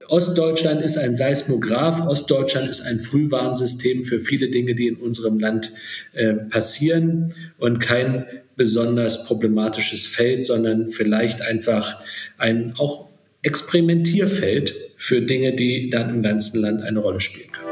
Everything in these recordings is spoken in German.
Ostdeutschland ist ein Seismograph, Ostdeutschland ist ein Frühwarnsystem für viele Dinge, die in unserem Land passieren und kein besonders problematisches Feld, sondern vielleicht einfach ein auch Experimentierfeld für Dinge, die dann im ganzen Land eine Rolle spielen können.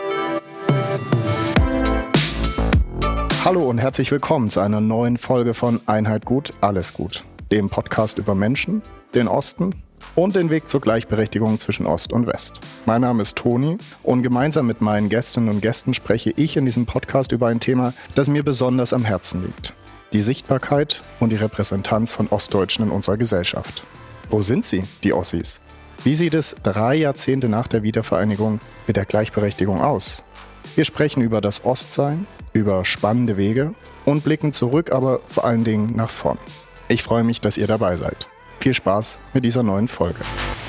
Hallo und herzlich willkommen zu einer neuen Folge von Einheit gut, alles gut, dem Podcast über Menschen, den Osten und den Weg zur Gleichberechtigung zwischen Ost und West. Mein Name ist Toni und gemeinsam mit meinen Gästinnen und Gästen spreche ich in diesem Podcast über ein Thema, das mir besonders am Herzen liegt: die Sichtbarkeit und die Repräsentanz von Ostdeutschen in unserer Gesellschaft. Wo sind sie, die Ossis? Wie sieht es 3 Jahrzehnte nach der Wiedervereinigung mit der Gleichberechtigung aus? Wir sprechen über das Ostsein, über spannende Wege und blicken zurück, aber vor allen Dingen nach vorn. Ich freue mich, dass ihr dabei seid. Viel Spaß mit dieser neuen Folge.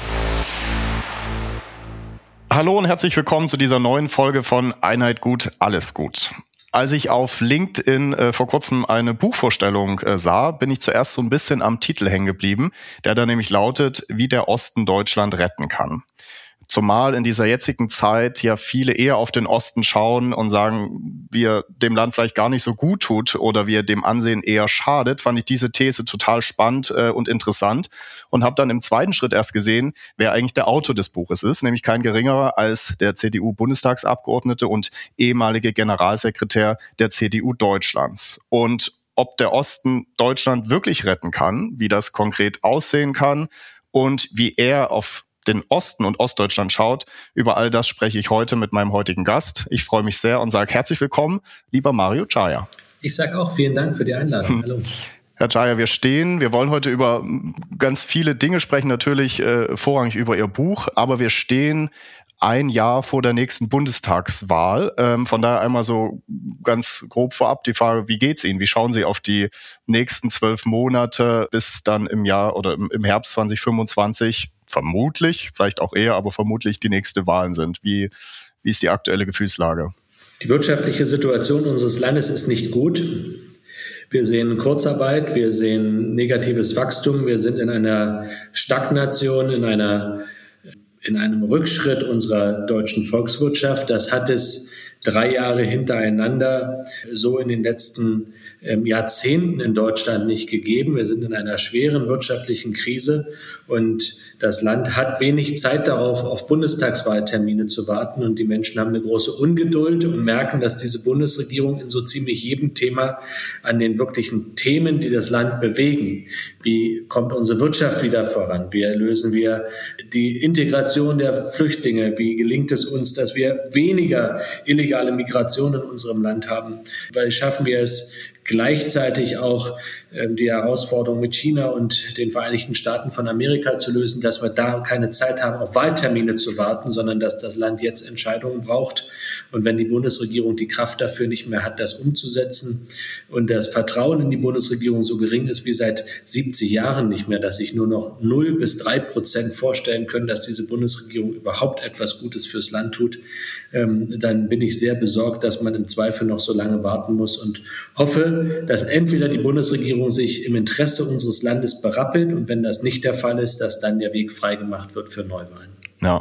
Hallo und herzlich willkommen zu dieser neuen Folge von Einheit gut, alles gut. Als ich auf LinkedIn vor kurzem eine Buchvorstellung sah, bin ich zuerst so ein bisschen am Titel hängen geblieben, der da nämlich lautet: Wie der Osten Deutschland retten kann. Zumal in dieser jetzigen Zeit ja viele eher auf den Osten schauen und sagen, wie er dem Land vielleicht gar nicht so gut tut oder wie er dem Ansehen eher schadet, fand ich diese These total spannend und interessant und habe dann im zweiten Schritt erst gesehen, wer eigentlich der Autor des Buches ist, nämlich kein geringerer als der CDU-Bundestagsabgeordnete und ehemalige Generalsekretär der CDU Deutschlands. Und ob der Osten Deutschland wirklich retten kann, wie das konkret aussehen kann und wie er auf den Osten und Ostdeutschland schaut, über all das spreche ich heute mit meinem heutigen Gast. Ich freue mich sehr und sage herzlich willkommen, lieber Mario Czaja. Ich sage auch vielen Dank für die Einladung. Hallo. Herr Czaja, wir wollen heute über ganz viele Dinge sprechen, natürlich vorrangig über Ihr Buch, aber wir stehen ein Jahr vor der nächsten Bundestagswahl. Von daher einmal so ganz grob vorab die Frage: Wie geht's Ihnen? Wie schauen Sie auf die nächsten 12 Monate bis dann im Jahr oder im Herbst 2025 vermutlich, vielleicht auch eher, aber vermutlich die nächste Wahlen sind? Wie ist die aktuelle Gefühlslage? Die wirtschaftliche Situation unseres Landes ist nicht gut. Wir sehen Kurzarbeit, wir sehen negatives Wachstum, wir sind in einer Stagnation, in einem Rückschritt unserer deutschen Volkswirtschaft. Das hat es 3 Jahre hintereinander so in den letzten Jahrzehnten in Deutschland nicht gegeben. Wir sind in einer schweren wirtschaftlichen Krise und das Land hat wenig Zeit darauf, auf Bundestagswahltermine zu warten, und die Menschen haben eine große Ungeduld und merken, dass diese Bundesregierung in so ziemlich jedem Thema an den wirklichen Themen, die das Land bewegen, wie kommt unsere Wirtschaft wieder voran, wie lösen wir die Integration der Flüchtlinge, wie gelingt es uns, dass wir weniger illegale Migration in unserem Land haben, weil schaffen wir es gleichzeitig auch die Herausforderung mit China und den Vereinigten Staaten von Amerika zu lösen, dass wir da keine Zeit haben, auf Wahltermine zu warten, sondern dass das Land jetzt Entscheidungen braucht. Und wenn die Bundesregierung die Kraft dafür nicht mehr hat, das umzusetzen und das Vertrauen in die Bundesregierung so gering ist wie seit 70 Jahren nicht mehr, dass sich nur noch 0-3% vorstellen können, dass diese Bundesregierung überhaupt etwas Gutes fürs Land tut, dann bin ich sehr besorgt, dass man im Zweifel noch so lange warten muss, und hoffe, dass entweder die Bundesregierung sich im Interesse unseres Landes berappelt, und wenn das nicht der Fall ist, dass dann der Weg freigemacht wird für Neuwahlen.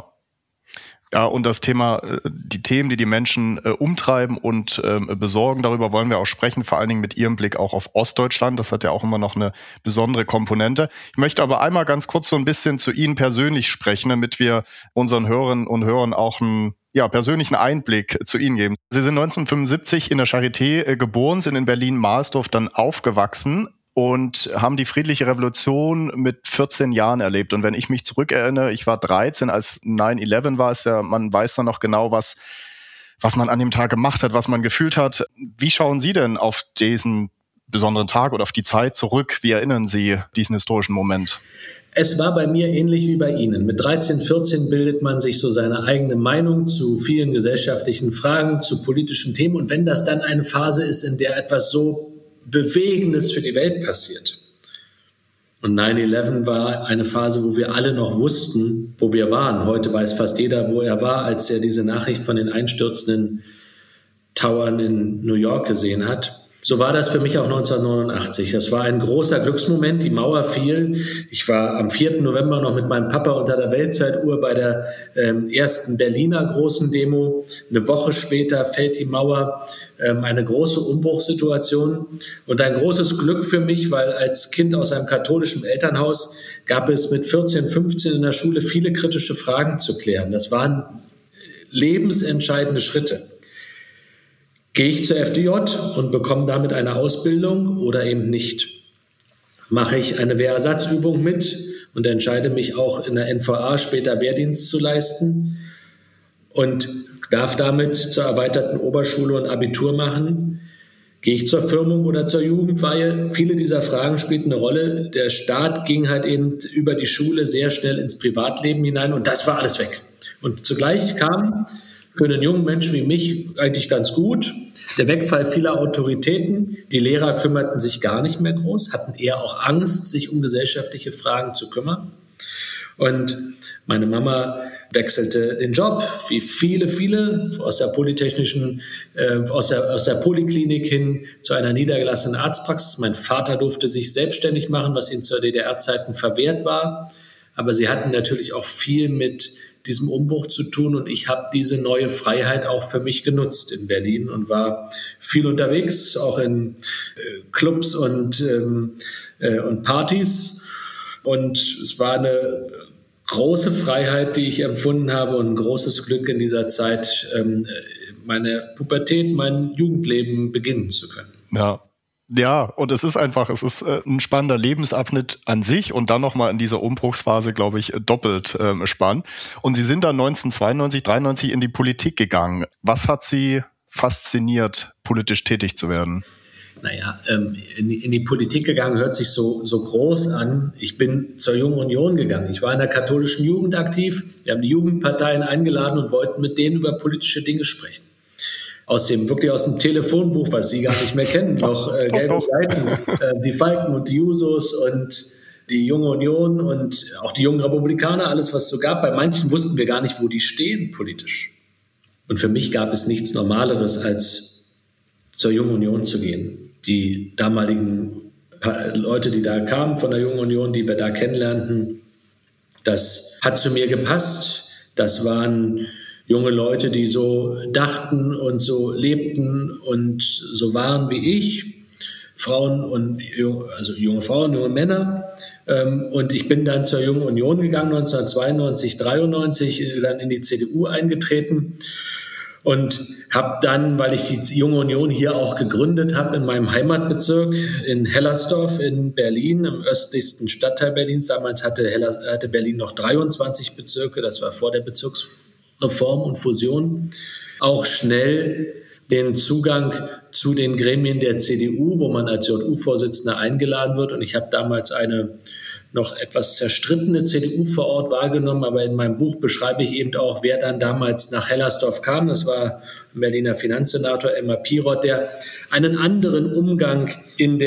Ja, und das Thema, die Themen, die Menschen umtreiben und besorgen, darüber wollen wir auch sprechen, vor allen Dingen mit Ihrem Blick auch auf Ostdeutschland. Das hat ja auch immer noch eine besondere Komponente. Ich möchte aber einmal ganz kurz so ein bisschen zu Ihnen persönlich sprechen, damit wir unseren Hörerinnen und Hörern auch einen persönlichen Einblick zu Ihnen geben. Sie sind 1975 in der Charité geboren, sind in Berlin-Mahlsdorf dann aufgewachsen und haben die friedliche Revolution mit 14 Jahren erlebt. Und wenn ich mich zurückerinnere, ich war 13, als 9/11 war es ja, man weiß dann noch genau, was man an dem Tag gemacht hat, was man gefühlt hat. Wie schauen Sie denn auf diesen besonderen Tag oder auf die Zeit zurück? Wie erinnern Sie diesen historischen Moment? Es war bei mir ähnlich wie bei Ihnen. Mit 13, 14 bildet man sich so seine eigene Meinung zu vielen gesellschaftlichen Fragen, zu politischen Themen. Und wenn das dann eine Phase ist, in der etwas so Bewegendes für die Welt passiert. Und 9/11 war eine Phase, wo wir alle noch wussten, wo wir waren. Heute weiß fast jeder, wo er war, als er diese Nachricht von den einstürzenden Towern in New York gesehen hat. So war das für mich auch 1989. Das war ein großer Glücksmoment. Die Mauer fiel. Ich war am 4. November noch mit meinem Papa unter der Weltzeituhr bei der ersten Berliner großen Demo. Eine Woche später fällt die Mauer. Eine große Umbruchssituation und ein großes Glück für mich, weil als Kind aus einem katholischen Elternhaus gab es mit 14, 15 in der Schule viele kritische Fragen zu klären. Das waren lebensentscheidende Schritte. Gehe ich zur FDJ und bekomme damit eine Ausbildung oder eben nicht? Mache ich eine Wehrersatzübung mit und entscheide mich auch in der NVA später Wehrdienst zu leisten und darf damit zur erweiterten Oberschule und Abitur machen? Gehe ich zur Firmung oder zur Jugendweihe? Viele dieser Fragen spielten eine Rolle. Der Staat ging halt eben über die Schule sehr schnell ins Privatleben hinein und das war alles weg. Und zugleich kam für einen jungen Menschen wie mich eigentlich ganz gut der Wegfall vieler Autoritäten. Die Lehrer kümmerten sich gar nicht mehr groß, hatten eher auch Angst, sich um gesellschaftliche Fragen zu kümmern. Und meine Mama wechselte den Job, wie viele aus der polytechnischen, aus der Poliklinik hin zu einer niedergelassenen Arztpraxis. Mein Vater durfte sich selbstständig machen, was ihm zu DDR-Zeiten verwehrt war. Aber sie hatten natürlich auch viel mit diesem Umbruch zu tun und ich habe diese neue Freiheit auch für mich genutzt in Berlin und war viel unterwegs, auch in Clubs und Partys und es war eine große Freiheit, die ich empfunden habe und ein großes Glück in dieser Zeit, meine Pubertät, mein Jugendleben beginnen zu können. Ja, und es ist ein spannender Lebensabschnitt an sich und dann nochmal in dieser Umbruchsphase, glaube ich, doppelt spannend. Und Sie sind dann 1992, 93 in die Politik gegangen. Was hat Sie fasziniert, politisch tätig zu werden? Naja, in die Politik gegangen hört sich so groß an. Ich bin zur Jungen Union gegangen. Ich war in der katholischen Jugend aktiv. Wir haben die Jugendparteien eingeladen und wollten mit denen über politische Dinge sprechen. Aus dem Telefonbuch, was Sie gar nicht mehr kennen, noch gelbe Seiten, die Falken und die Jusos und die Junge Union und auch die jungen Republikaner, alles, was es so gab. Bei manchen wussten wir gar nicht, wo die stehen politisch. Und für mich gab es nichts Normaleres, als zur Jungen Union zu gehen. Die damaligen Leute, die da kamen von der Jungen Union, die wir da kennenlernten, das hat zu mir gepasst. Das waren junge Leute, die so dachten und so lebten und so waren wie ich, Frauen und also junge Frauen, junge Männer. Und ich bin dann zur Jungen Union gegangen, 1992, 93, dann in die CDU eingetreten und habe dann, weil ich die Junge Union hier auch gegründet habe, in meinem Heimatbezirk in Hellersdorf in Berlin, im östlichsten Stadtteil Berlins. Damals hatte Berlin noch 23 Bezirke, das war vor der Bezirksreform und Fusion, auch schnell den Zugang zu den Gremien der CDU, wo man als JU-Vorsitzender eingeladen wird. Und ich habe damals eine noch etwas zerstrittene CDU vor Ort wahrgenommen, aber in meinem Buch beschreibe ich eben auch, wer dann damals nach Hellersdorf kam. Das war ein Berliner Finanzsenator Elmar Pirot, der einen anderen Umgang mit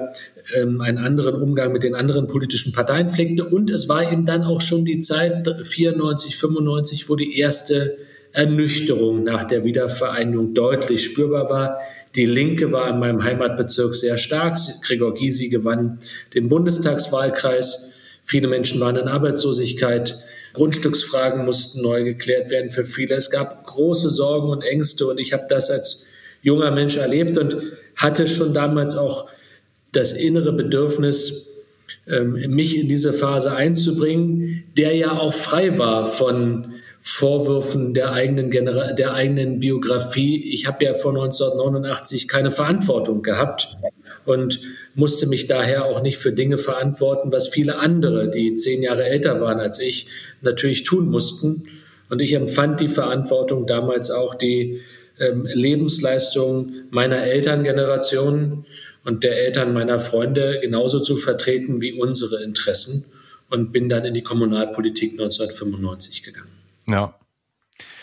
den anderen politischen Parteien pflegte. Und es war eben dann auch schon die Zeit 94, 95, wo die erste Ernüchterung nach der Wiedervereinigung deutlich spürbar war. Die Linke war in meinem Heimatbezirk sehr stark. Gregor Gysi gewann den Bundestagswahlkreis. Viele Menschen waren in Arbeitslosigkeit. Grundstücksfragen mussten neu geklärt werden für viele. Es gab große Sorgen und Ängste und ich habe das als junger Mensch erlebt und hatte schon damals auch das innere Bedürfnis, mich in diese Phase einzubringen, der ja auch frei war von Vorwürfen der eigenen Biografie. Ich habe ja vor 1989 keine Verantwortung gehabt und musste mich daher auch nicht für Dinge verantworten, was viele andere, die 10 Jahre älter waren als ich, natürlich tun mussten. Und ich empfand die Verantwortung damals auch, die Lebensleistung meiner Elterngeneration und der Eltern meiner Freunde genauso zu vertreten wie unsere Interessen und bin dann in die Kommunalpolitik 1995 gegangen. Ja.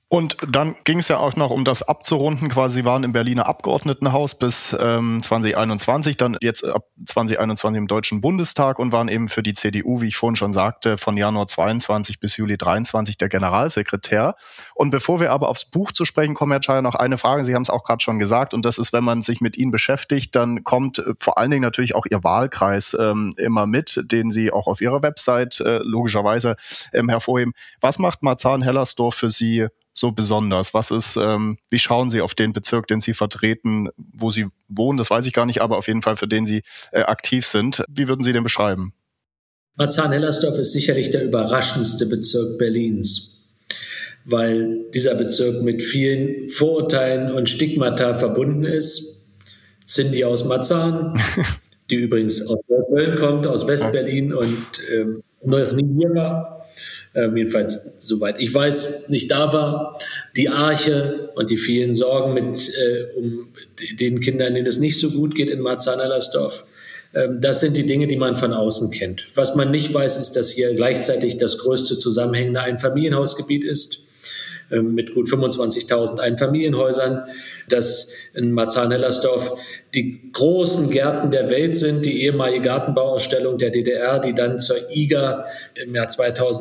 Und dann ging es ja auch noch, um das abzurunden, quasi, Sie waren im Berliner Abgeordnetenhaus bis 2021, dann jetzt ab 2021 im Deutschen Bundestag und waren eben für die CDU, wie ich vorhin schon sagte, von Januar 22 bis Juli 23 der Generalsekretär. Und bevor wir aber aufs Buch zu sprechen kommen, Herr Tschaier, noch eine Frage. Sie haben es auch gerade schon gesagt, und das ist, wenn man sich mit Ihnen beschäftigt, dann kommt vor allen Dingen natürlich auch Ihr Wahlkreis immer mit, den Sie auch auf Ihrer Website logischerweise hervorheben. Was macht Marzahn-Hellersdorf für Sie so besonders? Was ist, wie schauen Sie auf den Bezirk, den Sie vertreten, wo Sie wohnen? Das weiß ich gar nicht, aber auf jeden Fall für den Sie aktiv sind. Wie würden Sie den beschreiben? Marzahn-Hellersdorf ist sicherlich der überraschendste Bezirk Berlins, weil dieser Bezirk mit vielen Vorurteilen und Stigmata verbunden ist. Cindy aus Marzahn, die übrigens aus Köln kommt, aus Westberlin und noch nie hier war. Jedenfalls, soweit ich weiß, nicht da war. Die Arche und die vielen Sorgen um den Kindern, denen es nicht so gut geht in Marzahn-Hellersdorf. Das sind die Dinge, die man von außen kennt. Was man nicht weiß, ist, dass hier gleichzeitig das größte zusammenhängende Einfamilienhausgebiet ist, mit gut 25.000 Einfamilienhäusern, dass in Marzahn-Hellersdorf die großen Gärten der Welt sind, die ehemalige Gartenbauausstellung der DDR, die dann zur IGA im Jahr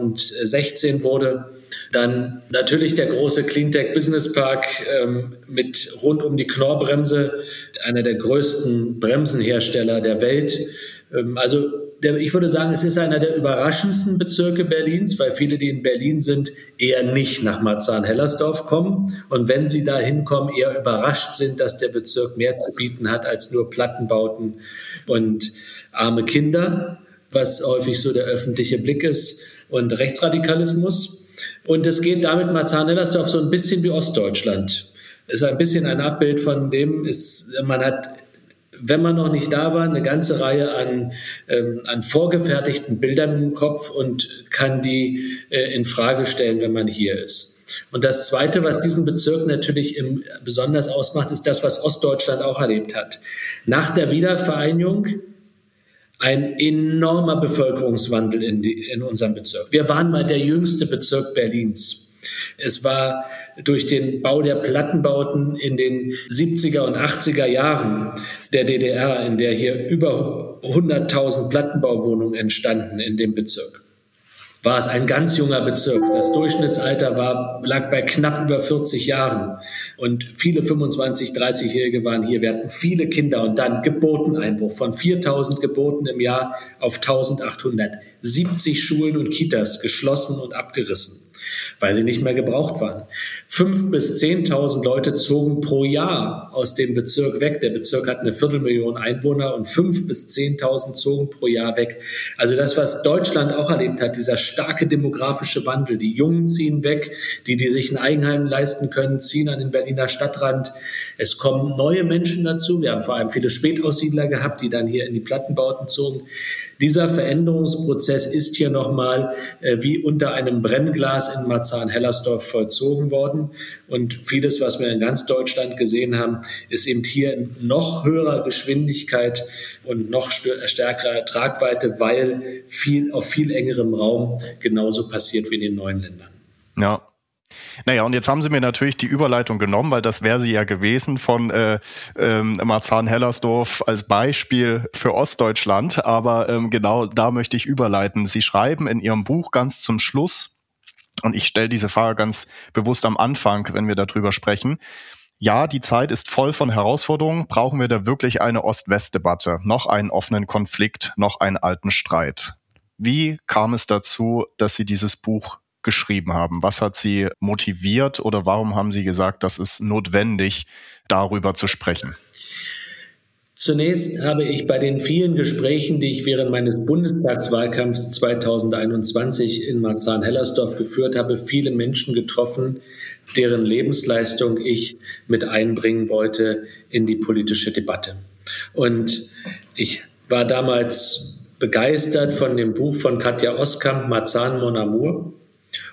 2016 wurde. Dann natürlich der große Cleantech Business Park mit rund um die Knorr-Bremse, einer der größten Bremsenhersteller der Welt. Also ich würde sagen, es ist einer der überraschendsten Bezirke Berlins, weil viele, die in Berlin sind, eher nicht nach Marzahn-Hellersdorf kommen. Und wenn sie da hinkommen, eher überrascht sind, dass der Bezirk mehr zu bieten hat als nur Plattenbauten und arme Kinder, was häufig so der öffentliche Blick ist, und Rechtsradikalismus. Und es geht damit Marzahn-Hellersdorf so ein bisschen wie Ostdeutschland. Es ist ein bisschen ein Abbild von dem, man hat, wenn man noch nicht da war, eine ganze Reihe an vorgefertigten Bildern im Kopf und kann die in Frage stellen, wenn man hier ist. Und das Zweite, was diesen Bezirk natürlich besonders ausmacht, ist das, was Ostdeutschland auch erlebt hat. Nach der Wiedervereinigung ein enormer Bevölkerungswandel in unserem Bezirk. Wir waren mal der jüngste Bezirk Berlins. Es war durch den Bau der Plattenbauten in den 70er und 80er Jahren der DDR, in der hier über 100.000 Plattenbauwohnungen entstanden in dem Bezirk, war es ein ganz junger Bezirk. Das Durchschnittsalter lag bei knapp über 40 Jahren. Und viele 25-, 30-Jährige waren hier. Wir hatten viele Kinder und dann Geburteneinbruch von 4.000 Geburten im Jahr auf 1.800. 70 Schulen und Kitas geschlossen und abgerissen, weil sie nicht mehr gebraucht waren. 5.000 bis 10.000 Leute zogen pro Jahr aus dem Bezirk weg. Der Bezirk hat 250.000 Einwohner und 5.000 bis 10.000 zogen pro Jahr weg. Also das, was Deutschland auch erlebt hat, dieser starke demografische Wandel. Die Jungen ziehen weg, die sich ein Eigenheim leisten können, ziehen an den Berliner Stadtrand. Es kommen neue Menschen dazu. Wir haben vor allem viele Spätaussiedler gehabt, die dann hier in die Plattenbauten zogen. Dieser Veränderungsprozess ist hier nochmal wie unter einem Brennglas in Marzahn-Hellersdorf vollzogen worden. Und vieles, was wir in ganz Deutschland gesehen haben, ist eben hier in noch höherer Geschwindigkeit und noch stärkerer Tragweite, weil auf viel engerem Raum genauso passiert wie in den neuen Ländern. Ja. Naja, und jetzt haben Sie mir natürlich die Überleitung genommen, weil das wäre sie ja gewesen von Marzahn-Hellersdorf als Beispiel für Ostdeutschland. Aber genau da möchte ich überleiten. Sie schreiben in Ihrem Buch ganz zum Schluss, und ich stelle diese Frage ganz bewusst am Anfang, wenn wir darüber sprechen: Ja, die Zeit ist voll von Herausforderungen. Brauchen wir da wirklich eine Ost-West-Debatte? Noch einen offenen Konflikt, noch einen alten Streit? Wie kam es dazu, dass Sie dieses Buch geschrieben haben? Was hat Sie motiviert oder warum haben Sie gesagt, das ist notwendig, darüber zu sprechen? Zunächst habe ich bei den vielen Gesprächen, die ich während meines Bundestagswahlkampfs 2021 in Marzahn-Hellersdorf geführt habe, viele Menschen getroffen, deren Lebensleistung ich mit einbringen wollte in die politische Debatte. Und ich war damals begeistert von dem Buch von Katja Oskamp, Marzahn Mon Amour.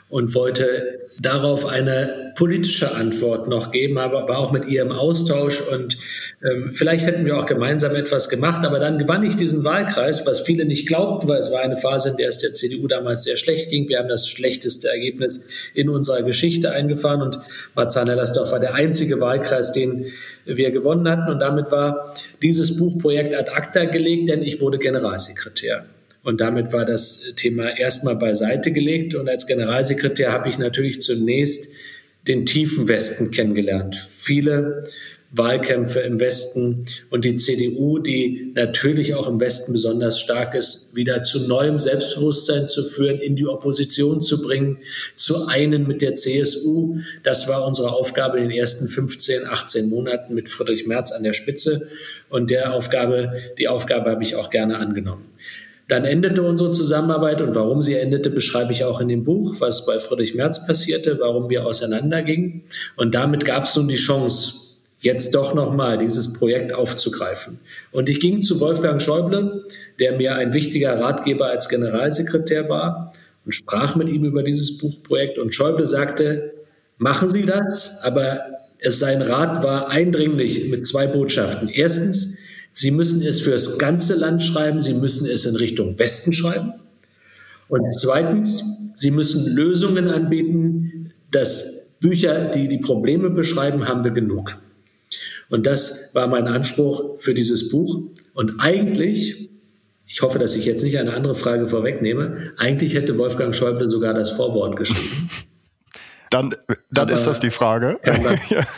und wollte darauf eine politische Antwort noch geben, aber war auch mit ihr im Austausch und vielleicht hätten wir auch gemeinsam etwas gemacht, aber dann gewann ich diesen Wahlkreis, was viele nicht glaubten, weil es war eine Phase, in der es der CDU damals sehr schlecht ging. Wir haben das schlechteste Ergebnis in unserer Geschichte eingefahren und Marzahn-Hellersdorf war der einzige Wahlkreis, den wir gewonnen hatten und damit war dieses Buchprojekt ad acta gelegt, denn ich wurde Generalsekretär. Und damit war das Thema erstmal beiseite gelegt. Und als Generalsekretär habe ich natürlich zunächst den tiefen Westen kennengelernt. Viele Wahlkämpfe im Westen und die CDU, die natürlich auch im Westen besonders stark ist, wieder zu neuem Selbstbewusstsein zu führen, in die Opposition zu bringen, zu einen mit der CSU. Das war unsere Aufgabe in den ersten 15, 18 Monaten mit Friedrich Merz an der Spitze. Und die Aufgabe habe ich auch gerne angenommen. Dann endete unsere Zusammenarbeit und warum sie endete, beschreibe ich auch in dem Buch, was bei Friedrich Merz passierte, warum wir auseinandergingen. Und damit gab es nun die Chance, jetzt doch nochmal dieses Projekt aufzugreifen. Und ich ging zu Wolfgang Schäuble, der mir ein wichtiger Ratgeber als Generalsekretär war und sprach mit ihm über dieses Buchprojekt. Und Schäuble sagte, machen Sie das, aber sein Rat war eindringlich mit 2 Botschaften. Erstens, Sie müssen es für das ganze Land schreiben, Sie müssen es in Richtung Westen schreiben. Und zweitens, Sie müssen Lösungen anbieten, dass Bücher, die die Probleme beschreiben, haben wir genug. Und das war mein Anspruch für dieses Buch. Und eigentlich, ich hoffe, dass ich jetzt nicht eine andere Frage vorwegnehme, eigentlich hätte Wolfgang Schäuble sogar das Vorwort geschrieben. Dann ist das die Frage. Ja,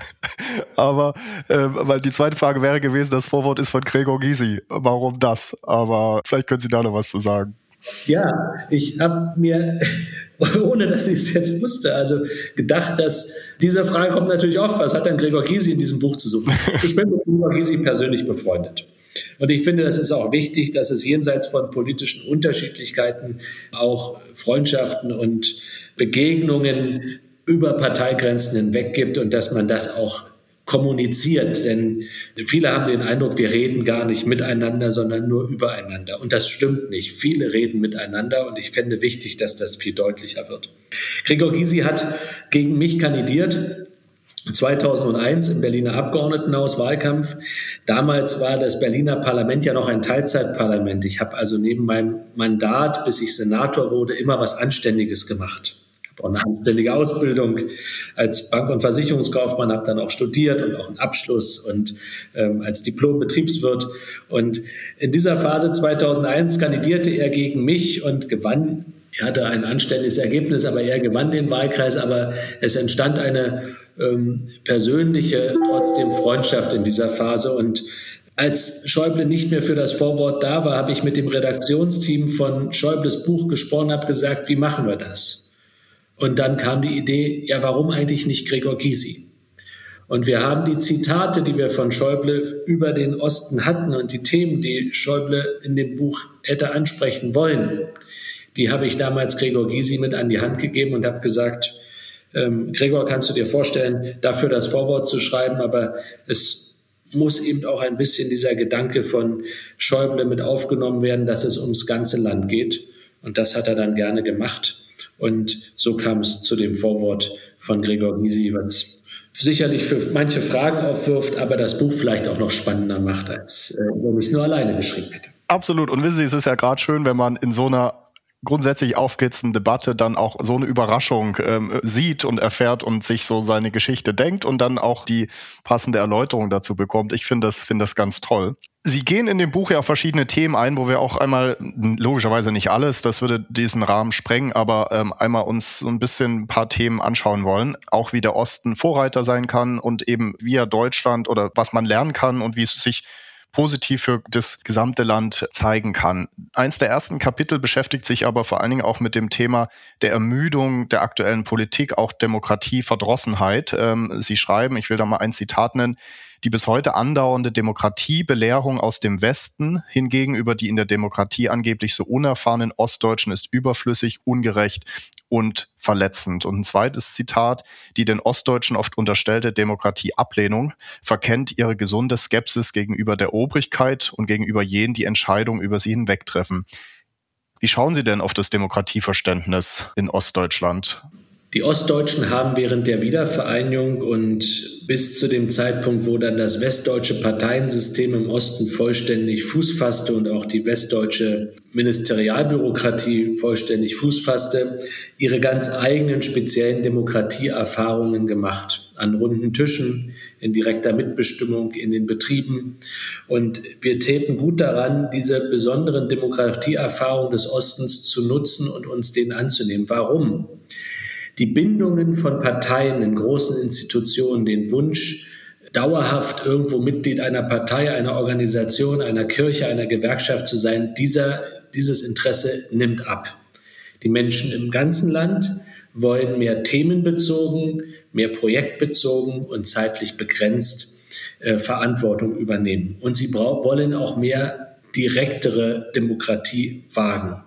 aber weil die zweite Frage wäre gewesen, das Vorwort ist von Gregor Gysi. Warum das? Aber vielleicht können Sie da noch was zu sagen. Ja, ich habe mir, ohne dass ich es jetzt wusste, also gedacht, dass diese Frage kommt natürlich oft, was hat denn Gregor Gysi in diesem Buch zu suchen? Ich bin mit Gregor Gysi persönlich befreundet. Und ich finde, das ist auch wichtig, dass es jenseits von politischen Unterschiedlichkeiten auch Freundschaften und Begegnungen über Parteigrenzen hinweg gibt und dass man das auch kommuniziert. Denn viele haben den Eindruck, wir reden gar nicht miteinander, sondern nur übereinander. Und das stimmt nicht. Viele reden miteinander und ich fände wichtig, dass das viel deutlicher wird. Gregor Gysi hat gegen mich kandidiert. 2001 im Berliner Abgeordnetenhaus Wahlkampf. Damals war das Berliner Parlament ja noch ein Teilzeitparlament. Ich habe also neben meinem Mandat, bis ich Senator wurde, immer was Anständiges gemacht. Ich habe auch eine anständige Ausbildung als Bank- und Versicherungskaufmann, habe dann auch studiert und auch einen Abschluss und als Diplom-Betriebswirt. Und in dieser Phase 2001 kandidierte er gegen mich und gewann. Er hatte ein anständiges Ergebnis, aber er gewann den Wahlkreis. Aber es entstand eine persönliche, trotzdem Freundschaft in dieser Phase. Und als Schäuble nicht mehr für das Vorwort da war, habe ich mit dem Redaktionsteam von Schäubles Buch gesprochen, habe gesagt, wie machen wir das? Und dann kam die Idee, ja, warum eigentlich nicht Gregor Gysi? Und wir haben die Zitate, die wir von Schäuble über den Osten hatten und die Themen, die Schäuble in dem Buch hätte ansprechen wollen, die habe ich damals Gregor Gysi mit an die Hand gegeben und habe gesagt, Gregor, kannst du dir vorstellen, dafür das Vorwort zu schreiben, aber es muss eben auch ein bisschen dieser Gedanke von Schäuble mit aufgenommen werden, dass es ums ganze Land geht. Und das hat er dann gerne gemacht. Und so kam es zu dem Vorwort von Gregor Gysi, was sicherlich für manche Fragen aufwirft, aber das Buch vielleicht auch noch spannender macht, als wenn ich es nur alleine geschrieben hätte. Absolut. Und wissen Sie, es ist ja gerade schön, wenn man in so einer grundsätzlich aufgehitzten Debatte dann auch so eine Überraschung sieht und erfährt und sich so seine Geschichte denkt und dann auch die passende Erläuterung dazu bekommt. Ich finde das ganz toll. Sie gehen in dem Buch ja auf verschiedene Themen ein, wo wir auch einmal, logischerweise nicht alles, das würde diesen Rahmen sprengen, aber einmal uns so ein bisschen ein paar Themen anschauen wollen. Auch wie der Osten Vorreiter sein kann und eben wie er Deutschland oder was man lernen kann und wie es sich positiv für das gesamte Land zeigen kann. Eins der ersten Kapitel beschäftigt sich aber vor allen Dingen auch mit dem Thema der Ermüdung der aktuellen Politik, auch Demokratieverdrossenheit. Sie schreiben, ich will da mal ein Zitat nennen, die bis heute andauernde Demokratiebelehrung aus dem Westen hingegen über die in der Demokratie angeblich so unerfahrenen Ostdeutschen ist überflüssig, ungerecht und verletzend. Und ein zweites Zitat, die den Ostdeutschen oft unterstellte Demokratieablehnung verkennt ihre gesunde Skepsis gegenüber der Obrigkeit und gegenüber jenen, die Entscheidungen über sie hinwegtreffen. Wie schauen Sie denn auf das Demokratieverständnis in Ostdeutschland? Die Ostdeutschen haben während der Wiedervereinigung und bis zu dem Zeitpunkt, wo dann das westdeutsche Parteiensystem im Osten vollständig Fuß fasste und auch die westdeutsche Ministerialbürokratie vollständig Fuß fasste, ihre ganz eigenen speziellen Demokratieerfahrungen gemacht. An runden Tischen, in direkter Mitbestimmung, in den Betrieben. Und wir täten gut daran, diese besonderen Demokratieerfahrungen des Ostens zu nutzen und uns denen anzunehmen. Warum? Die Bindungen von Parteien in großen Institutionen, den Wunsch, dauerhaft irgendwo Mitglied einer Partei, einer Organisation, einer Kirche, einer Gewerkschaft zu sein, dieses Interesse nimmt ab. Die Menschen im ganzen Land wollen mehr themenbezogen, mehr projektbezogen und zeitlich begrenzt Verantwortung übernehmen. Und sie wollen auch mehr direktere Demokratie wagen.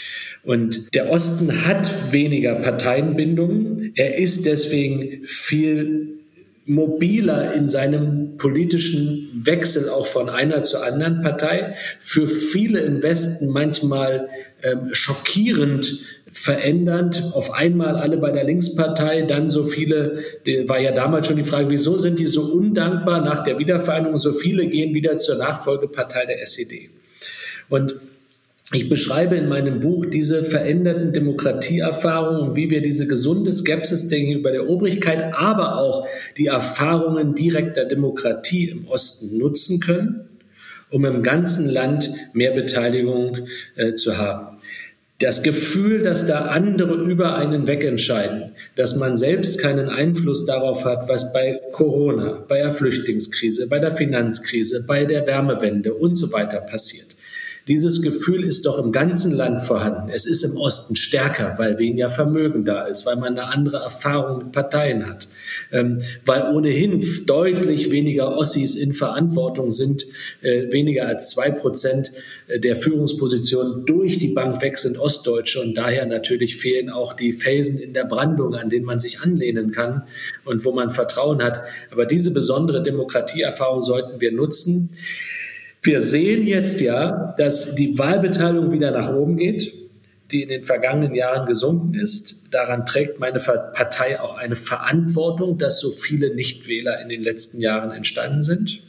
Und der Osten hat weniger Parteienbindungen. Er ist deswegen viel mobiler in seinem politischen Wechsel auch von einer zur anderen Partei. Für viele im Westen manchmal schockierend verändernd. Auf einmal alle bei der Linkspartei, dann so viele, war ja damals schon die Frage, wieso sind die so undankbar nach der Wiedervereinigung? So viele gehen wieder zur Nachfolgepartei der SED. Und ich beschreibe in meinem Buch diese veränderten Demokratieerfahrungen und wie wir diese gesunde Skepsis gegenüber der Obrigkeit, aber auch die Erfahrungen direkter Demokratie im Osten nutzen können, um im ganzen Land mehr Beteiligung zu haben. Das Gefühl, dass da andere über einen wegentscheiden, dass man selbst keinen Einfluss darauf hat, was bei Corona, bei der Flüchtlingskrise, bei der Finanzkrise, bei der Wärmewende und so weiter passiert. Dieses Gefühl ist doch im ganzen Land vorhanden. Es ist im Osten stärker, weil weniger Vermögen da ist, weil man eine andere Erfahrung mit Parteien hat, weil ohnehin deutlich weniger Ossis in Verantwortung sind, weniger als 2% der Führungspositionen durch die Bank weg sind Ostdeutsche und daher natürlich fehlen auch die Felsen in der Brandung, an denen man sich anlehnen kann und wo man Vertrauen hat. Aber diese besondere Demokratieerfahrung sollten wir nutzen. Wir sehen jetzt ja, dass die Wahlbeteiligung wieder nach oben geht, die in den vergangenen Jahren gesunken ist. Daran trägt meine Partei auch eine Verantwortung, dass so viele Nichtwähler in den letzten Jahren entstanden sind.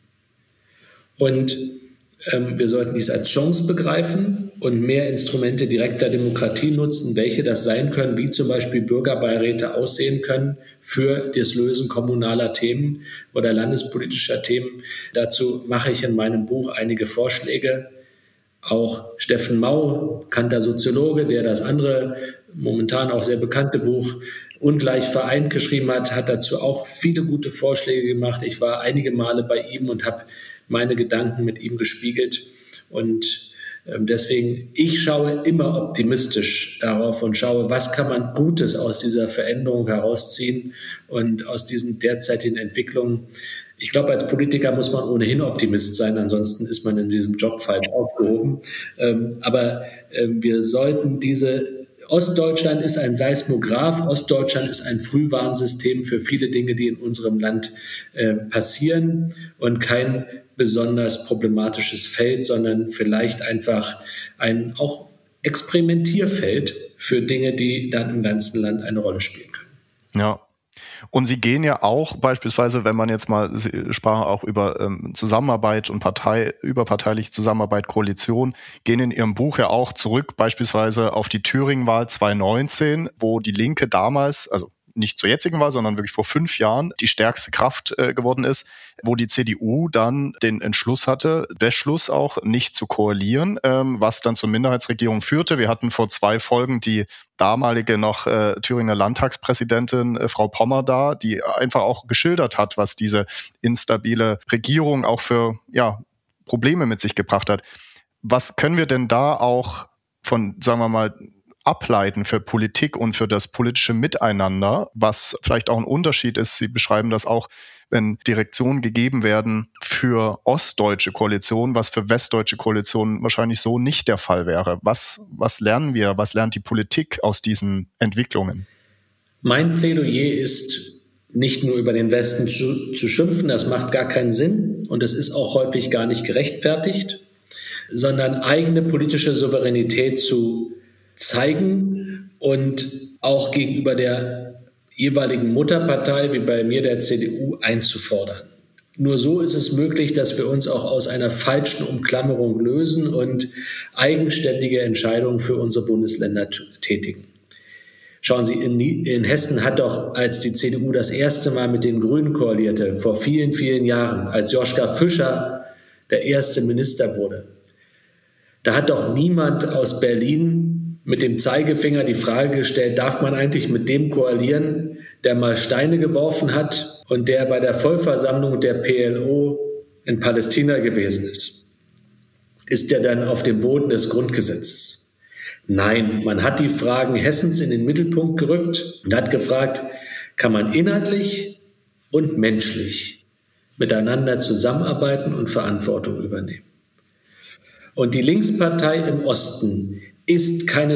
Und wir sollten dies als Chance begreifen und mehr Instrumente direkter Demokratie nutzen, welche das sein können, wie zum Beispiel Bürgerbeiräte aussehen können für das Lösen kommunaler Themen oder landespolitischer Themen. Dazu mache ich in meinem Buch einige Vorschläge. Auch Steffen Mau, bekannter Soziologe, der das andere, momentan auch sehr bekannte Buch Ungleich vereint geschrieben hat, hat dazu auch viele gute Vorschläge gemacht. Ich war einige Male bei ihm und habe meine Gedanken mit ihm gespiegelt. Und deswegen, ich schaue immer optimistisch darauf und schaue, was kann man Gutes aus dieser Veränderung herausziehen und aus diesen derzeitigen Entwicklungen. Ich glaube, als Politiker muss man ohnehin Optimist sein, ansonsten ist man in diesem Job falsch aufgehoben. Aber wir sollten Ostdeutschland ist ein Seismograph, Ostdeutschland ist ein Frühwarnsystem für viele Dinge, die in unserem Land passieren und kein besonders problematisches Feld, sondern vielleicht einfach ein auch Experimentierfeld für Dinge, die dann im ganzen Land eine Rolle spielen können. Ja. Und Sie gehen ja auch beispielsweise, wenn man jetzt mal, Sie sprachen auch über Zusammenarbeit und überparteiliche Zusammenarbeit, Koalition, gehen in Ihrem Buch ja auch zurück beispielsweise auf die Thüringen-Wahl 2019, wo die Linke damals, also nicht zur jetzigen Wahl, sondern wirklich vor 5 Jahren die stärkste Kraft geworden ist, wo die CDU dann den Beschluss auch nicht zu koalieren, was dann zur Minderheitsregierung führte. Wir hatten vor 2 Folgen die damalige noch Thüringer Landtagspräsidentin Frau Pommer da, die einfach auch geschildert hat, was diese instabile Regierung auch für Probleme mit sich gebracht hat. Was können wir denn da auch von, sagen wir mal, ableiten für Politik und für das politische Miteinander, was vielleicht auch ein Unterschied ist? Sie beschreiben das auch, wenn Direktionen gegeben werden für ostdeutsche Koalitionen, was für westdeutsche Koalitionen wahrscheinlich so nicht der Fall wäre. Was lernen wir, was lernt die Politik aus diesen Entwicklungen? Mein Plädoyer ist, nicht nur über den Westen zu schimpfen, das macht gar keinen Sinn und es ist auch häufig gar nicht gerechtfertigt, sondern eigene politische Souveränität zu zeigen und auch gegenüber der jeweiligen Mutterpartei, wie bei mir der CDU, einzufordern. Nur so ist es möglich, dass wir uns auch aus einer falschen Umklammerung lösen und eigenständige Entscheidungen für unsere Bundesländer tätigen. Schauen Sie, in Hessen hat doch, als die CDU das erste Mal mit den Grünen koalierte, vor vielen, vielen Jahren, als Joschka Fischer der erste Minister wurde, da hat doch niemand aus Berlin mit dem Zeigefinger die Frage gestellt, darf man eigentlich mit dem koalieren, der mal Steine geworfen hat und der bei der Vollversammlung der PLO in Palästina gewesen ist? Ist der dann auf dem Boden des Grundgesetzes? Nein, man hat die Fragen Hessens in den Mittelpunkt gerückt und hat gefragt, kann man inhaltlich und menschlich miteinander zusammenarbeiten und Verantwortung übernehmen? Und die Linkspartei im Osten ist keine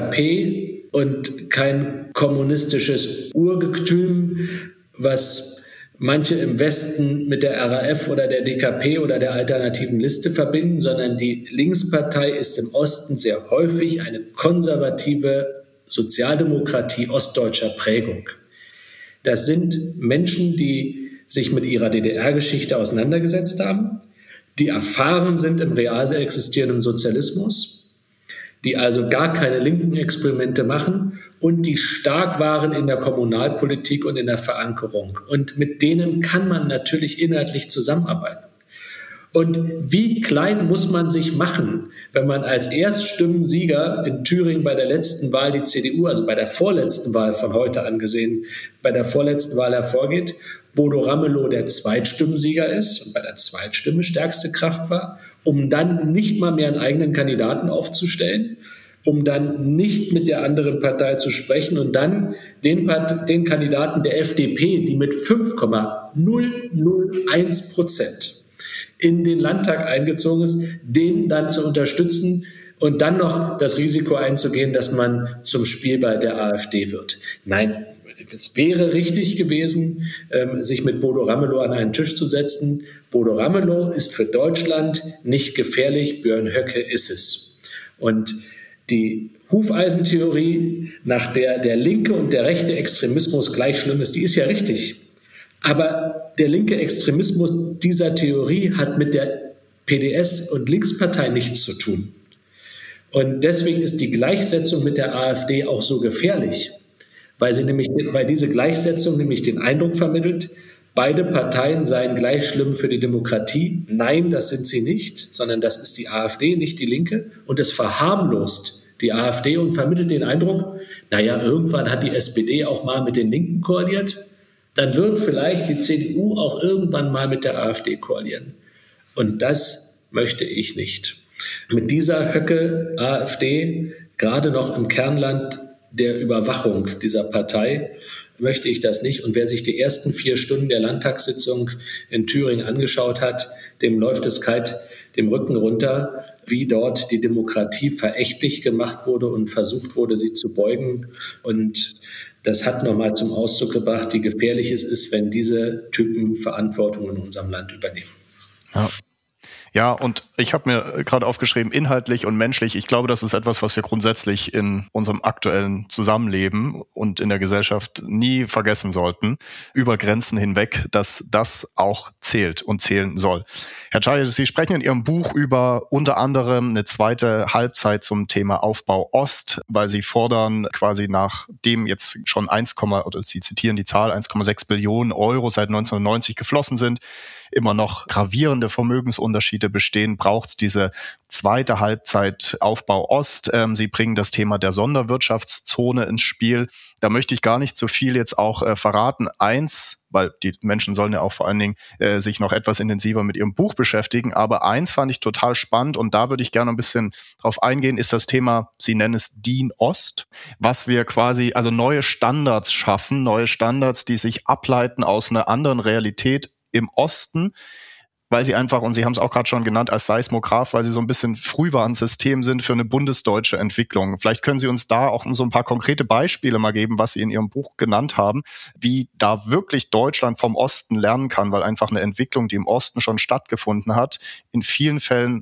DKP und kein kommunistisches Urgetüm, was manche im Westen mit der RAF oder der DKP oder der alternativen Liste verbinden, sondern die Linkspartei ist im Osten sehr häufig eine konservative Sozialdemokratie ostdeutscher Prägung. Das sind Menschen, die sich mit ihrer DDR-Geschichte auseinandergesetzt haben, die erfahren sind im real existierenden Sozialismus, die also gar keine linken Experimente machen und die stark waren in der Kommunalpolitik und in der Verankerung. Und mit denen kann man natürlich inhaltlich zusammenarbeiten. Und wie klein muss man sich machen, wenn man als Erststimmen-Sieger in Thüringen bei der letzten Wahl die CDU, also bei der vorletzten Wahl von heute angesehen, bei der vorletzten Wahl hervorgeht, Bodo Ramelow der Zweitstimmen-Sieger ist und bei der Zweitstimme stärkste Kraft war, um dann nicht mal mehr einen eigenen Kandidaten aufzustellen, um dann nicht mit der anderen Partei zu sprechen und dann den Kandidaten der FDP, die mit 5,001% in den Landtag eingezogen ist, den dann zu unterstützen und dann noch das Risiko einzugehen, dass man zum Spielball der AfD wird. Nein, es wäre richtig gewesen, sich mit Bodo Ramelow an einen Tisch zu setzen. Bodo Ramelow ist für Deutschland nicht gefährlich, Björn Höcke ist es. Und die Hufeisentheorie, nach der der linke und der rechte Extremismus gleich schlimm ist, die ist ja richtig. Aber der linke Extremismus dieser Theorie hat mit der PDS und Linkspartei nichts zu tun. Und deswegen ist die Gleichsetzung mit der AfD auch so gefährlich, weil diese Gleichsetzung nämlich den Eindruck vermittelt, beide Parteien seien gleich schlimm für die Demokratie. Nein, das sind sie nicht, sondern das ist die AfD, nicht die Linke. Und es verharmlost die AfD und vermittelt den Eindruck, naja, irgendwann hat die SPD auch mal mit den Linken koaliert. Dann wird vielleicht die CDU auch irgendwann mal mit der AfD koalieren. Und das möchte ich nicht. Mit dieser Höcke-AfD, gerade noch im Kernland der Überwachung dieser Partei, möchte ich das nicht. Und wer sich die ersten 4 Stunden der Landtagssitzung in Thüringen angeschaut hat, dem läuft es kalt dem Rücken runter, wie dort die Demokratie verächtlich gemacht wurde und versucht wurde, sie zu beugen. Und das hat nochmal zum Ausdruck gebracht, wie gefährlich es ist, wenn diese Typen Verantwortung in unserem Land übernehmen. Ja. Ja, und ich habe mir gerade aufgeschrieben, inhaltlich und menschlich, ich glaube, das ist etwas, was wir grundsätzlich in unserem aktuellen Zusammenleben und in der Gesellschaft nie vergessen sollten, über Grenzen hinweg, dass das auch zählt und zählen soll. Herr Czaja, Sie sprechen in Ihrem Buch über unter anderem eine zweite Halbzeit zum Thema Aufbau Ost, weil Sie fordern quasi nachdem jetzt schon oder Sie zitieren die Zahl, 1,6 Billionen Euro seit 1990 geflossen sind, immer noch gravierende Vermögensunterschiede bestehen, braucht es diese zweite Halbzeit Aufbau Ost. Sie bringen das Thema der Sonderwirtschaftszone ins Spiel. Da möchte ich gar nicht so viel jetzt auch verraten. Weil die Menschen sollen ja auch vor allen Dingen sich noch etwas intensiver mit ihrem Buch beschäftigen. Aber eins fand ich total spannend und da würde ich gerne ein bisschen drauf eingehen, ist das Thema, Sie nennen es DIN Ost, was wir quasi, also neue Standards schaffen, neue Standards, die sich ableiten aus einer anderen Realität im Osten, weil sie einfach, und Sie haben es auch gerade schon genannt, als Seismograph, weil sie so ein bisschen Frühwarnsystem sind für eine bundesdeutsche Entwicklung. Vielleicht können Sie uns da auch so ein paar konkrete Beispiele mal geben, was Sie in Ihrem Buch genannt haben, wie da wirklich Deutschland vom Osten lernen kann, weil einfach eine Entwicklung, die im Osten schon stattgefunden hat, in vielen Fällen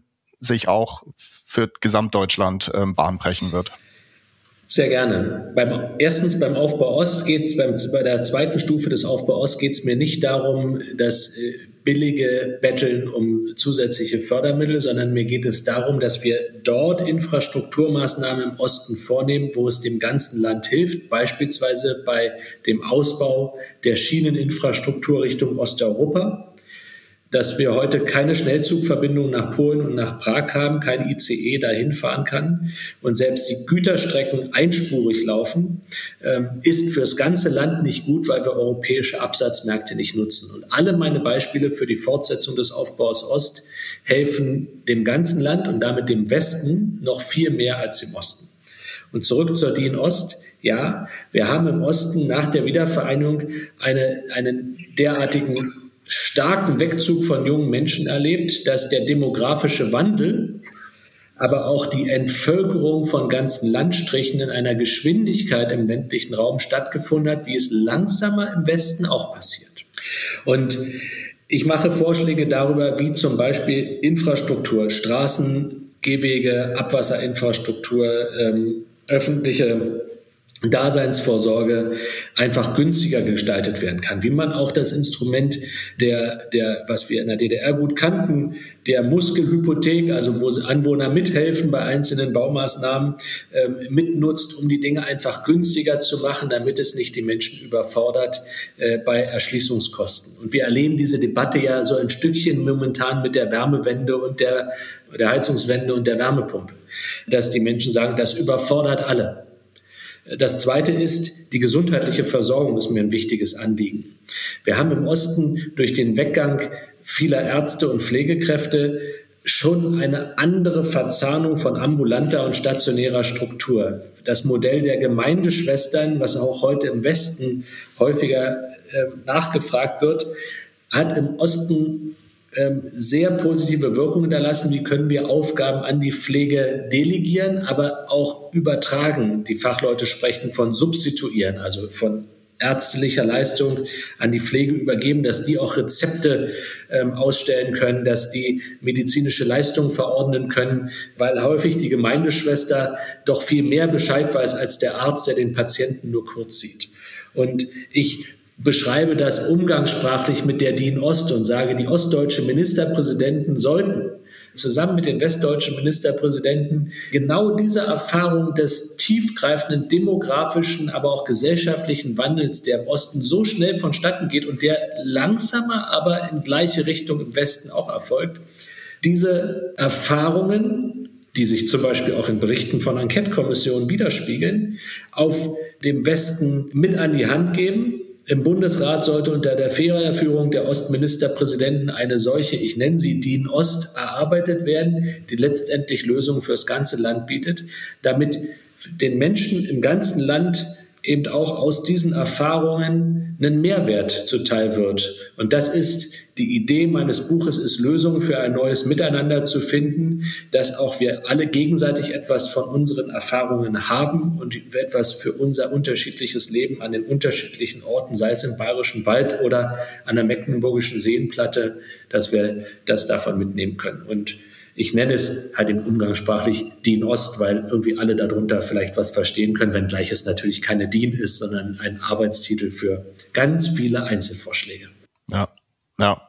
sich auch für Gesamtdeutschland Bahn brechen wird? Sehr gerne. Erstens beim Aufbau Ost bei der zweiten Stufe des Aufbau Ost geht es mir nicht darum, das billige Betteln um zusätzliche Fördermittel, sondern mir geht es darum, dass wir dort Infrastrukturmaßnahmen im Osten vornehmen, wo es dem ganzen Land hilft, beispielsweise bei dem Ausbau der Schieneninfrastruktur Richtung Osteuropa, dass wir heute keine Schnellzugverbindung nach Polen und nach Prag haben, kein ICE dahin fahren kann und selbst die Güterstrecken einspurig laufen, ist fürs ganze Land nicht gut, weil wir europäische Absatzmärkte nicht nutzen. Und alle meine Beispiele für die Fortsetzung des Aufbaus Ost helfen dem ganzen Land und damit dem Westen noch viel mehr als dem Osten. Und zurück zur DIN Ost. Ja, wir haben im Osten nach der Wiedervereinigung einen derartigen starken Wegzug von jungen Menschen erlebt, dass der demografische Wandel, aber auch die Entvölkerung von ganzen Landstrichen in einer Geschwindigkeit im ländlichen Raum stattgefunden hat, wie es langsamer im Westen auch passiert. Und ich mache Vorschläge darüber, wie zum Beispiel Infrastruktur, Straßen, Gehwege, Abwasserinfrastruktur, öffentliche Daseinsvorsorge einfach günstiger gestaltet werden kann. Wie man auch das Instrument was wir in der DDR gut kannten, der Muskelhypothek, also wo Anwohner mithelfen bei einzelnen Baumaßnahmen, mitnutzt, um die Dinge einfach günstiger zu machen, damit es nicht die Menschen überfordert bei Erschließungskosten. Und wir erleben diese Debatte ja so ein Stückchen momentan mit der Wärmewende und der Heizungswende und der Wärmepumpe, dass die Menschen sagen, das überfordert alle. Das Zweite ist, die gesundheitliche Versorgung ist mir ein wichtiges Anliegen. Wir haben im Osten durch den Weggang vieler Ärzte und Pflegekräfte schon eine andere Verzahnung von ambulanter und stationärer Struktur. Das Modell der Gemeindeschwestern, was auch heute im Westen häufiger nachgefragt wird, hat im Osten sehr positive Wirkungen hinterlassen. Wie können wir Aufgaben an die Pflege delegieren, aber auch übertragen? Die Fachleute sprechen von substituieren, also von ärztlicher Leistung an die Pflege übergeben, dass die auch Rezepte ausstellen können, dass die medizinische Leistung verordnen können, weil häufig die Gemeindeschwester doch viel mehr Bescheid weiß als der Arzt, der den Patienten nur kurz sieht. Und ich beschreibe das umgangssprachlich mit der DIN Ost und sage, die ostdeutschen Ministerpräsidenten sollten zusammen mit den westdeutschen Ministerpräsidenten genau diese Erfahrung des tiefgreifenden demografischen, aber auch gesellschaftlichen Wandels, der im Osten so schnell vonstatten geht und der langsamer, aber in gleiche Richtung im Westen auch erfolgt, diese Erfahrungen, die sich zum Beispiel auch in Berichten von Enquete-Kommissionen widerspiegeln, auf dem Westen mit an die Hand geben. Im Bundesrat sollte unter der Federführung der Ostministerpräsidenten eine solche, ich nenne sie DIN Ost, erarbeitet werden, die letztendlich Lösungen für das ganze Land bietet, damit den Menschen im ganzen Land eben auch aus diesen Erfahrungen ein Mehrwert zuteil wird. Und das ist die Idee meines Buches, ist Lösungen für ein neues Miteinander zu finden, dass auch wir alle gegenseitig etwas von unseren Erfahrungen haben und etwas für unser unterschiedliches Leben an den unterschiedlichen Orten, sei es im Bayerischen Wald oder an der Mecklenburgischen Seenplatte, dass wir das davon mitnehmen können. Und ich nenne es halt im Umgangssprachlich DIN Ost, weil irgendwie alle darunter vielleicht was verstehen können, wenngleich es natürlich keine DIN ist, sondern ein Arbeitstitel für ganz viele Einzelvorschläge. Ja.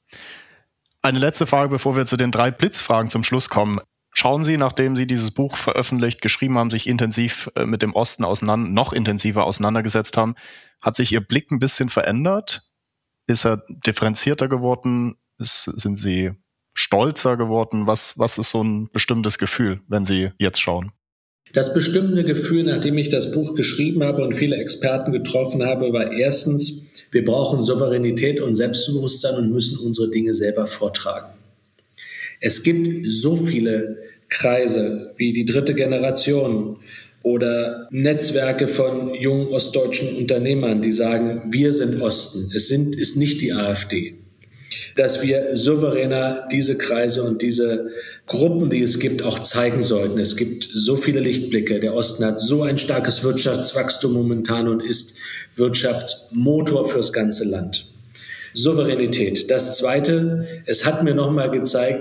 Eine letzte Frage, bevor wir zu den 3 Blitzfragen zum Schluss kommen. Schauen Sie, nachdem Sie dieses Buch veröffentlicht, geschrieben haben, sich intensiv mit dem Osten noch intensiver auseinandergesetzt haben, hat sich Ihr Blick ein bisschen verändert? Ist er differenzierter geworden? Sind Sie stolzer geworden? Was ist so ein bestimmtes Gefühl, wenn Sie jetzt schauen? Das bestimmende Gefühl, nachdem ich das Buch geschrieben habe und viele Experten getroffen habe, war erstens, wir brauchen Souveränität und Selbstbewusstsein und müssen unsere Dinge selber vortragen. Es gibt so viele Kreise wie die 3. Generation oder Netzwerke von jungen ostdeutschen Unternehmern, die sagen, wir sind Osten, ist nicht die AfD. Dass wir souveräner diese Kreise und diese Gruppen, die es gibt, auch zeigen sollten. Es gibt so viele Lichtblicke. Der Osten hat so ein starkes Wirtschaftswachstum momentan und ist Wirtschaftsmotor fürs ganze Land. Souveränität. Das Zweite, es hat mir nochmal gezeigt,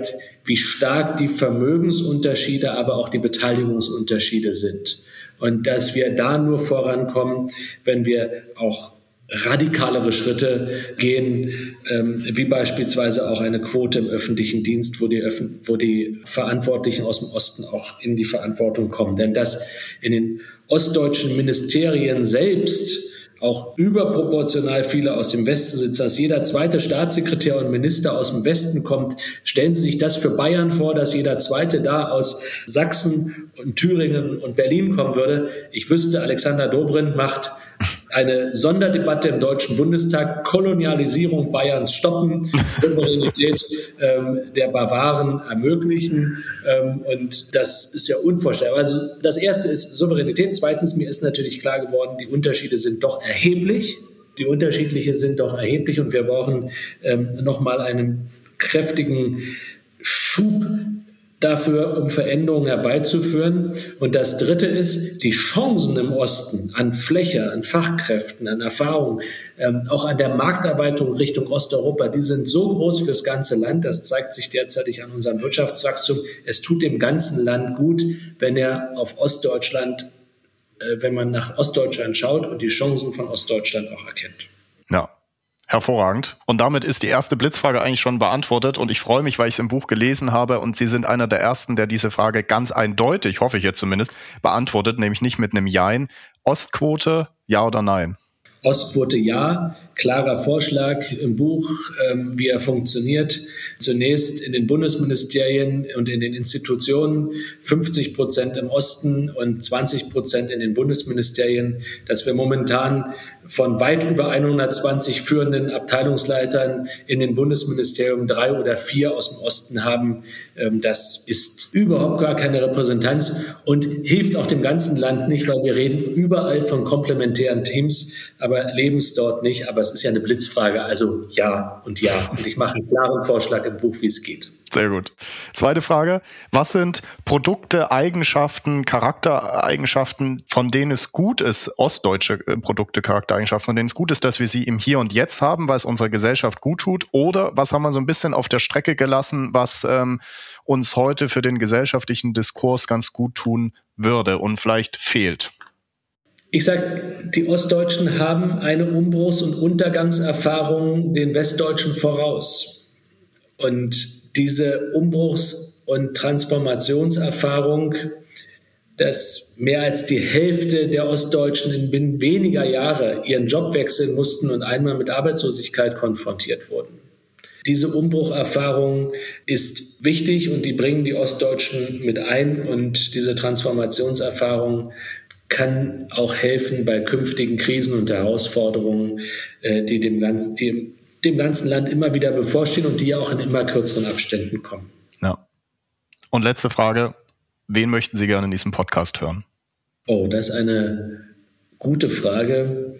wie stark die Vermögensunterschiede, aber auch die Beteiligungsunterschiede sind. Und dass wir da nur vorankommen, wenn wir auch radikalere Schritte gehen, wie beispielsweise auch eine Quote im öffentlichen Dienst, wo die Verantwortlichen aus dem Osten auch in die Verantwortung kommen. Denn dass in den ostdeutschen Ministerien selbst auch überproportional viele aus dem Westen sitzen, dass jeder zweite Staatssekretär und Minister aus dem Westen kommt. Stellen Sie sich das für Bayern vor, dass jeder zweite da aus Sachsen und Thüringen und Berlin kommen würde. Ich wüsste, Alexander Dobrindt macht eine Sonderdebatte im Deutschen Bundestag, Kolonialisierung Bayerns stoppen, Souveränität der Bawaren ermöglichen. Und das ist ja unvorstellbar. Also das Erste ist Souveränität. Zweitens, mir ist natürlich klar geworden, die Unterschiede sind doch erheblich. Die unterschiedliche sind doch erheblich und wir brauchen nochmal einen kräftigen Schub dafür, um Veränderungen herbeizuführen. Und das Dritte ist, die Chancen im Osten an Fläche, an Fachkräften, an Erfahrung, auch an der Markterweiterung Richtung Osteuropa, die sind so groß fürs ganze Land. Das zeigt sich derzeitig an unserem Wirtschaftswachstum. Es tut dem ganzen Land gut, wenn man nach Ostdeutschland schaut und die Chancen von Ostdeutschland auch erkennt. Ja. Hervorragend. Und damit ist die erste Blitzfrage eigentlich schon beantwortet. Und ich freue mich, weil ich es im Buch gelesen habe. Und Sie sind einer der Ersten, der diese Frage ganz eindeutig, hoffe ich jetzt zumindest, beantwortet, nämlich nicht mit einem Jein. Ostquote, ja oder nein? Ostquote ja, klarer Vorschlag im Buch, wie er funktioniert. Zunächst in den Bundesministerien und in den Institutionen 50% im Osten und 20% in den Bundesministerien, dass wir momentan von weit über 120 führenden Abteilungsleitern in den Bundesministerien 3 oder 4 aus dem Osten haben. Das ist überhaupt gar keine Repräsentanz und hilft auch dem ganzen Land nicht, weil wir reden überall von komplementären Teams, aber leben es dort nicht. Aber es ist ja eine Blitzfrage, also ja und ja. Und ich mache einen klaren Vorschlag im Buch, wie es geht. Sehr gut. Zweite Frage. Was sind Produkte, Eigenschaften, Charaktereigenschaften, von denen es gut ist, ostdeutsche Produkte, Charaktereigenschaften, von denen es gut ist, dass wir sie im Hier und Jetzt haben, weil es unserer Gesellschaft gut tut? Oder was haben wir so ein bisschen auf der Strecke gelassen, was uns heute für den gesellschaftlichen Diskurs ganz gut tun würde und vielleicht fehlt? Ich sage, die Ostdeutschen haben eine Umbruchs- und Untergangserfahrung den Westdeutschen voraus. Und diese Umbruchs- und Transformationserfahrung, dass mehr als die Hälfte der Ostdeutschen in binnen weniger Jahre ihren Job wechseln mussten und einmal mit Arbeitslosigkeit konfrontiert wurden. Diese Umbrucherfahrung ist wichtig und die bringen die Ostdeutschen mit ein. Und diese Transformationserfahrung kann auch helfen bei künftigen Krisen und Herausforderungen, die dem ganzen Land immer wieder bevorstehen und die ja auch in immer kürzeren Abständen kommen. Ja. Und letzte Frage, wen möchten Sie gerne in diesem Podcast hören? Oh, das ist eine gute Frage.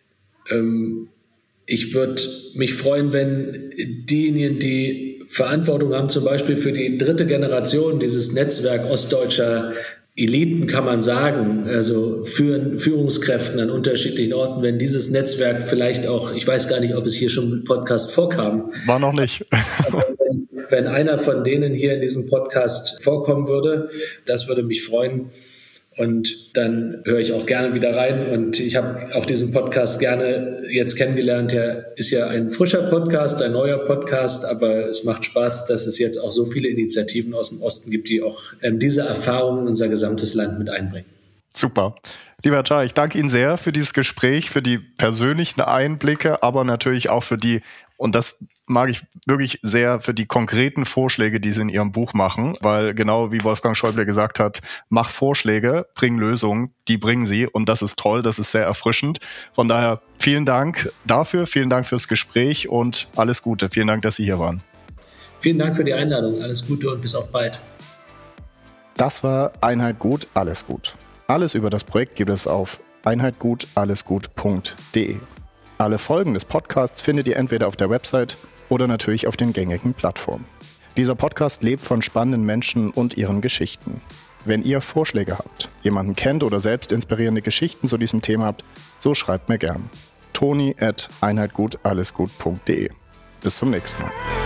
Ich würde mich freuen, wenn diejenigen, die Verantwortung haben, zum Beispiel für die 3. Generation, dieses Netzwerk ostdeutscher Eliten, kann man sagen, also Führungskräften an unterschiedlichen Orten, wenn dieses Netzwerk vielleicht auch, ich weiß gar nicht, ob es hier schon im Podcast vorkam. War noch nicht. Aber wenn einer von denen hier in diesem Podcast vorkommen würde, das würde mich freuen. Und dann höre ich auch gerne wieder rein. Und ich habe auch diesen Podcast gerne jetzt kennengelernt. Der ist ja ein frischer Podcast, ein neuer Podcast, aber es macht Spaß, dass es jetzt auch so viele Initiativen aus dem Osten gibt, die auch diese Erfahrungen in unser gesamtes Land mit einbringen. Super. Lieber Herr Czar, ich danke Ihnen sehr für dieses Gespräch, für die persönlichen Einblicke, aber natürlich auch für die, und das mag ich wirklich sehr, für die konkreten Vorschläge, die Sie in Ihrem Buch machen, weil genau wie Wolfgang Schäuble gesagt hat, mach Vorschläge, bring Lösungen, die bringen Sie und das ist toll, das ist sehr erfrischend. Von daher vielen Dank dafür, vielen Dank fürs Gespräch und alles Gute. Vielen Dank, dass Sie hier waren. Vielen Dank für die Einladung, alles Gute und bis auf bald. Das war Einheit gut, alles gut. Alles über das Projekt gibt es auf einheitgutallesgut.de. Alle Folgen des Podcasts findet ihr entweder auf der Website oder natürlich auf den gängigen Plattformen. Dieser Podcast lebt von spannenden Menschen und ihren Geschichten. Wenn ihr Vorschläge habt, jemanden kennt oder selbst inspirierende Geschichten zu diesem Thema habt, so schreibt mir gern. Toni@einheitgutallesgut.de. Bis zum nächsten Mal.